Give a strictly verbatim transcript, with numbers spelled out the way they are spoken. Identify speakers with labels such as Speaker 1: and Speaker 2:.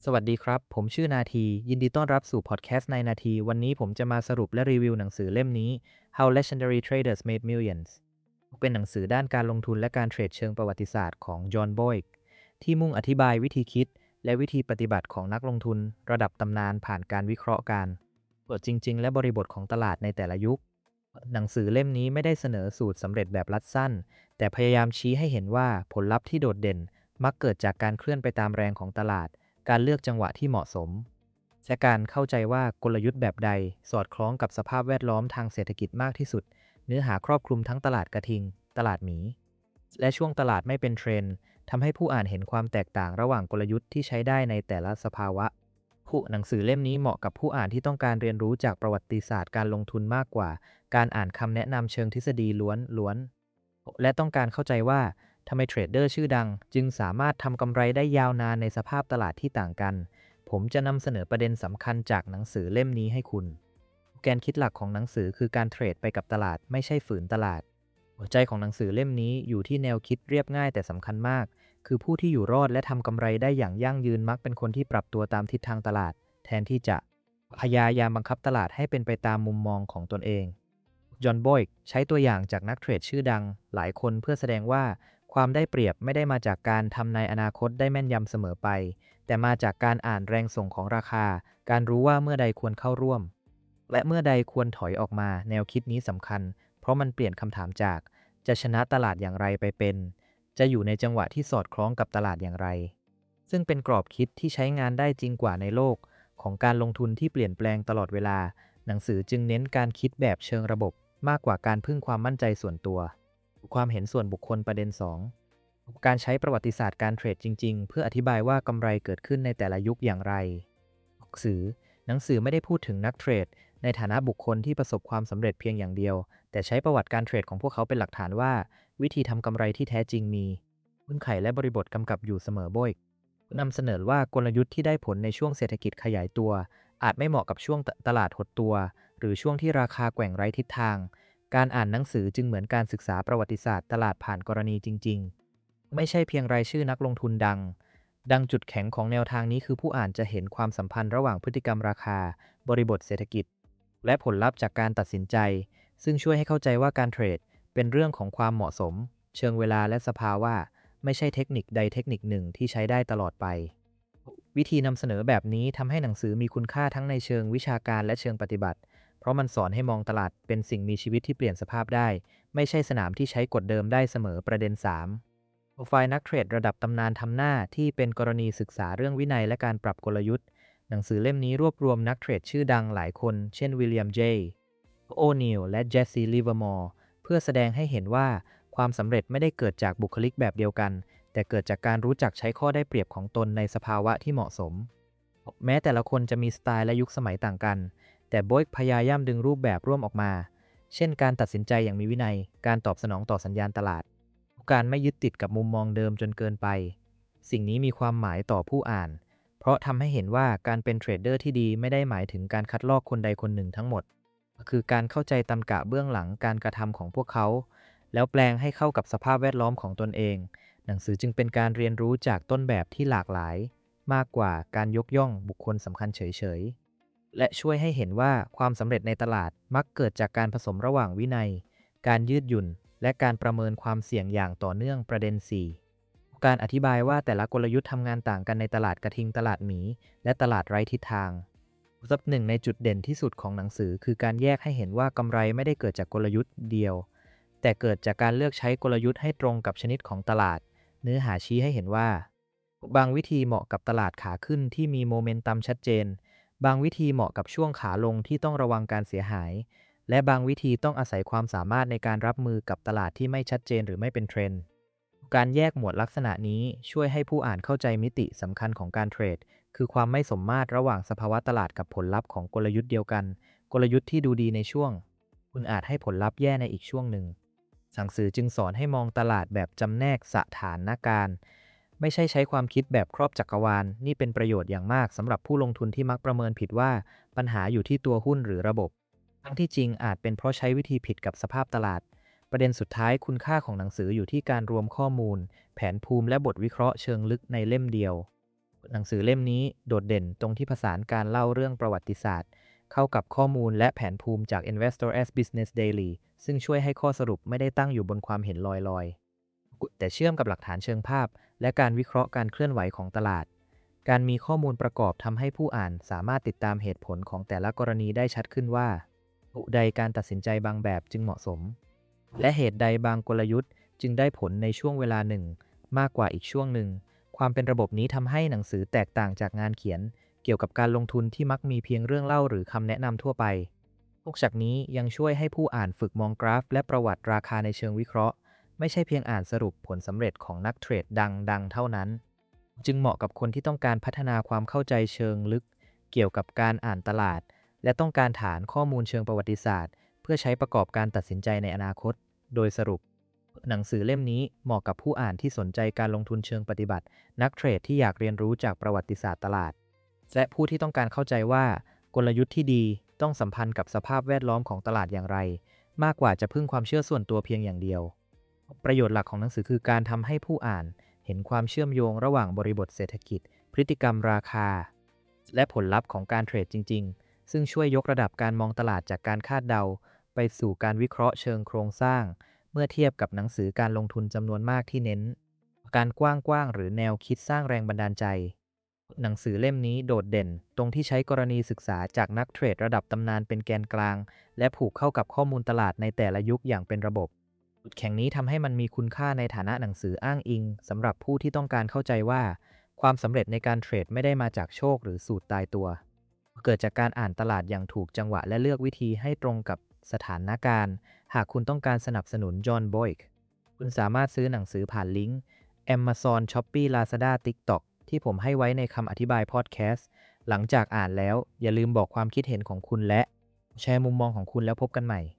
Speaker 1: สวัสดีครับ ผมชื่อนาที ยินดีต้อนรับสู่พอดแคสต์ในนาที วันนี้ผมจะมาสรุปและรีวิวหนังสือเล่มนี้ How Legendary Traders Made Millions เป็นหนังสือด้านการลงทุนและการเทรดเชิงประวัติศาสตร์ของจอห์นบอยก์ที่มุ่งอธิบายวิธีคิดและวิธีปฏิบัติของนักลงทุนระดับตำนานผ่านการวิเคราะห์การเปิดจริงๆและบริบทของตลาดในแต่ละยุค หนังสือเล่มนี้ไม่ได้เสนอสูตรสำเร็จแบบรัดสั้น แต่พยายามชี้ให้เห็นว่าผลลัพธ์ที่โดดเด่นมักเกิดจากการเคลื่อนไปตามแรงของตลาด การเลือกจังหวะที่เหมาะสมและการเข้าใจว่ากลยุทธ์แบบใดสอดคล้องกับสภาพแวดล้อมทางเศรษฐกิจมากที่สุดเนื้อหาครอบคลุมทั้งตลาดกระทิงตลาดหมีและช่วงตลาดไม่เป็นเทรนด์ทำให้ผู้อ่านเห็นความแตกต่างระหว่างกลยุทธ์ที่ใช้ได้ในแต่ละสภาวะผู้หนังสือเล่มนี้เหมาะกับผู้อ่านที่ต้องการเรียนรู้จากประวัติศาสตร์การลงทุนมากกว่าการอ่านคำแนะนำเชิงทฤษฎีล้วนๆและต้องการเข้าใจว่าทำไมเทรดเดอร์ชื่อดังจึงสามารถทำกำไรได้ยาวนานในสภาพตลาดที่ต่างกัน ผมจะนำเสนอประเด็นสำคัญจากหนังสือเล่มนี้ให้คุณ แกนคิดหลักของหนังสือคือการเทรดไปกับตลาดไม่ใช่ฝืนตลาด หัวใจของหนังสือเล่มนี้อยู่ที่แนวคิดเรียบง่ายแต่สำคัญมาก คือผู้ที่อยู่รอดและทำกำไรได้อย่างยั่งยืนมักเป็นคนที่ปรับตัวตามทิศทางตลาด แทนที่จะพยายามบังคับตลาดให้เป็นไปตามมุมมองของตนเองจอห์นบอยก์ใช้ตัวอย่างจากนักเทรดชื่อดังหลายคนเพื่อแสดงว่าความได้เปรียบไม่ได้มาจากการทำในอนาคตได้แม่นยำเสมอไป แต่มาจากการอ่านแรงส่งของราคา การรู้ว่าเมื่อใดควรเข้าร่วม และเมื่อใดควรถอยออกมา แนวคิดนี้สำคัญ เพราะมันเปลี่ยนคำถามจากจะชนะตลาดอย่างไรไปเป็น จะอยู่ในจังหวะที่สอดคล้องกับตลาดอย่างไร ซึ่งเป็นกรอบคิดที่ใช้งานได้จริงกว่าในโลกของการลงทุนที่เปลี่ยนแปลงตลอดเวลา หนังสือจึงเน้นการคิดแบบเชิงระบบมากกว่าการพึ่งความมั่นใจส่วนตัว ความเห็นส่วนบุคคลประเด็นสองการใช้ประวัติศาสตร์การเทรดจริงๆเพื่ออธิบายว่ากำไรเกิดขึ้นในแต่ละยุคอย่างไรหนังสือหนังสือไม่ได้พูดถึงนักเทรดในฐานะบุคคลที่ประสบความสำเร็จเพียงอย่างเดียวแต่ใช้ประวัติการเทรดของพวกเขาเป็นหลักฐานว่าวิธีทำกำไรที่แท้จริงมีเงื่อนไขและบริบทกำกับอยู่เสมอบ่อยนำเสนอว่ากลยุทธ์ที่ได้ผลในช่วงเศรษฐกิจขยายตัวอาจไม่เหมาะกับช่วงตลาดหดตัวหรือช่วงที่ราคาแกว่งไร้ทิศทางการอ่านหนังสือจึงเหมือนการศึกษาประวัติศาสตร์ตลาดผ่านกรณีจริงๆไม่ใช่เพียงรายชื่อนักลงทุนดังดังจุดแข็งของแนวทางนี้คือผู้อ่านจะเห็นความสัมพันธ์ระหว่างพฤติกรรมราคาบริบทเศรษฐกิจและผลลัพธ์จากการตัดสินใจซึ่งช่วยให้เข้าใจว่าการเทรดเป็นเรื่องของความเหมาะสมเชิงเวลาและสภาวะไม่ใช่เทคนิคใดเทคนิคหนึ่งที่ใช้ได้ตลอดไปวิธีนำเสนอแบบนี้ทำให้หนังสือมีคุณค่าทั้งในเชิงวิชาการและเชิงปฏิบัติเพราะมันสอนให้มองตลาดเป็นสิ่งมีชีวิตที่เปลี่ยนสภาพได้ไม่ใช่สนามที่ใช้กฎเดิมได้เสมอประเด็นสามโปรไฟล์นักเทรดระดับตำนานทำหน้าที่เป็นกรณีศึกษาเรื่องวินัยและการปรับกลยุทธ์หนังสือเล่มนี้รวบรวมนักเทรดชื่อดังหลายคนเช่นวิลเลียมเจโอนิลและเจสซี่ลิเวอร์มอร์เพื่อแสดงให้เห็นว่าความสำเร็จไม่ได้เกิดจากบุคลิกแบบเดียวกันแต่เกิดจากการรู้จักใช้ข้อได้เปรียบของตนในสภาวะที่เหมาะสมแม้แต่ละคนจะมีสไตล์และยุคสมัยต่างกันแต่โบยพยายามดึงรูปแบบร่วมออกมา เช่นการตัดสินใจอย่างมีวินัย การตอบสนองต่อสัญญาณตลาด การไม่ยึดติดกับมุมมองเดิมจนเกินไป สิ่งนี้มีความหมายต่อผู้อ่าน เพราะทำให้เห็นว่าการเป็นเทรดเดอร์ที่ดีไม่ได้หมายถึงการคัดลอกคนใดคนหนึ่งทั้งหมด คือการเข้าใจตรรกะเบื้องหลังการกระทำของพวกเขา แล้วแปลงให้เข้ากับสภาพแวดล้อมของตนเอง หนังสือจึงเป็นการเรียนรู้จากต้นแบบที่หลากหลาย มากกว่าการยกย่องบุคคลสำคัญเฉยๆ และช่วยให้เห็นว่าความสำเร็จในตลาดมักเกิดจากการผสมระหว่างวินัย การยืดหยุ่น และการประเมินความเสี่ยงอย่างต่อเนื่องประเด็นสี่การอธิบายว่าแต่ละกลยุทธ์ทำงานต่างกันในตลาดกระทิงตลาดหมีและตลาดไร้ทิศทางสับหนึ่งในจุดเด่นที่สุดของหนังสือคือการแยกให้เห็นว่ากำไรไม่ได้เกิดจากกลยุทธ์เดียวแต่เกิดจากการเลือกใช้กลยุทธ์ให้ตรงกับชนิดของตลาดเนื้อหาชี้ให้เห็นว่าบางวิธีเหมาะกับตลาดขาขึ้นที่มีโมเมนตัมชัดเจนบางวิธีเหมาะกับช่วงขาลงที่ต้องระวังการเสียหายและบางวิธีต้องอาศัยความสามารถในการรับมือกับตลาดที่ไม่ชัดเจนหรือไม่เป็นเทรนด์การแยกหมวดลักษณะนี้ช่วยให้ผู้อ่านเข้าใจมิติสำคัญของการเทรดคือความไม่สมมาตรระหว่างสภาวะตลาดกับผลลัพธ์ของกลยุทธ์เดียวกันกลยุทธ์ที่ดูดีในช่วงคุณอาจให้ผลลัพธ์แย่ในอีกช่วงหนึ่งหนังสือจึงสอนให้มองตลาดแบบจำแนกสถานการณ์ไม่ใช่ใช้ความคิดแบบครอบจักรวาลนี่เป็นประโยชน์อย่างมากสำหรับผู้ลงทุนที่มักประเมินผิดว่าปัญหาอยู่ที่ตัวหุ้นหรือระบบทั้งที่จริงอาจเป็นเพราะใช้วิธีผิดกับสภาพตลาดประเด็นสุดท้ายคุณค่าของหนังสืออยู่ที่การรวมข้อมูลแผนภูมิและบทวิเคราะห์เชิงลึกในเล่มเดียวหนังสือเล่มนี้โดดเด่นตรงที่ผสานการเล่าเรื่องประวัติศาสตร์เข้ากับข้อมูลและแผนภูมิจาก Investor's Business Daily ซึ่งช่วยให้ข้อสรุปไม่ได้ตั้งอยู่บนความเห็นลอยๆแต่เชื่อมกับหลักฐานเชิงภาพและการวิเคราะห์การเคลื่อนไหวของตลาดการมีข้อมูลประกอบทำให้ผู้อ่านสามารถติดตามเหตุผลของแต่ละกรณีได้ชัดขึ้นว่าอุใดการตัดสินใจบางแบบจึงเหมาะสมและเหตุใดบางกลยุทธ์จึงได้ผลในช่วงเวลาหนึ่งมากกว่าอีกช่วงหนึ่งความเป็นระบบนี้ทำให้หนังสือแตกต่างจากงานเขียนเกี่ยวกับการลงทุนที่มักมีเพียงเรื่องเล่าหรือคำแนะนำทั่วไปนอกจากนี้ยังช่วยให้ผู้อ่านฝึกมองกราฟและประวัติราคาในเชิงวิเคราะห์ไม่ใช่เพียงอ่านสรุปผลสำเร็จของนักเทรดดังๆเท่านั้นจึงเหมาะกับคนที่ต้องการพัฒนาความเข้าใจเชิงลึกเกี่ยวกับการอ่านตลาดและต้องการฐานข้อมูลเชิงประวัติศาสตร์เพื่อใช้ประกอบการตัดสินใจในอนาคตโดยสรุปหนังสือเล่มนี้เหมาะกับผู้อ่านที่สนใจการลงทุนเชิงปฏิบัตินักเทรดที่อยากเรียนรู้จากประวัติศาสตร์ตลาดและผู้ที่ต้องการเข้าใจว่ากลยุทธ์ที่ดีต้องสัมพันธ์กับสภาพแวดล้อมของตลาดอย่างไรมากกว่าจะพึ่งความเชื่อส่วนตัวเพียงอย่างเดียวประโยชน์หลักของหนังสือคือการทำให้ผู้อ่านเห็นความเชื่อมโยงระหว่างบริบทเศรษฐกิจพฤติกรรมราคาและผลลัพธ์ของการเทรดจริงๆซึ่งช่วยยกระดับการมองตลาดจากการคาดเดาไปสู่การวิเคราะห์เชิงโครงสร้างเมื่อเทียบกับหนังสือการลงทุนจำนวนมากที่เน้นการกว้างๆหรือแนวคิดสร้างแรงบันดาลใจหนังสือเล่มนี้โดดเด่นตรงที่ใช้กรณีศึกษาจากนักเทรดระดับตำนานเป็นแกนกลางและผูกเข้ากับข้อมูลตลาดในแต่ละยุคอย่างเป็นระบบจุดแข็งนี้ทำให้มันมีคุณค่าในฐานะหนังสืออ้างอิงสำหรับผู้ที่ต้องการเข้าใจว่าความสำเร็จในการเทรดไม่ได้มาจากโชคหรือสูตรตายตัวเกิดจากการอ่านตลาดอย่างถูกจังหวะและเลือกวิธีให้ตรงกับสถานการณ์หากคุณต้องการสนับสนุนจอห์น บอยค์คุณสามารถซื้อหนังสือผ่านลิงก์ Amazon Shopee Lazada TikTok ที่ผมให้ไว้ในคำอธิบายพอดแคสต์หลังจากอ่านแล้วอย่าลืมบอกความคิดเห็นของคุณและแชร์มุมมองของคุณแล้วพบกันใหม่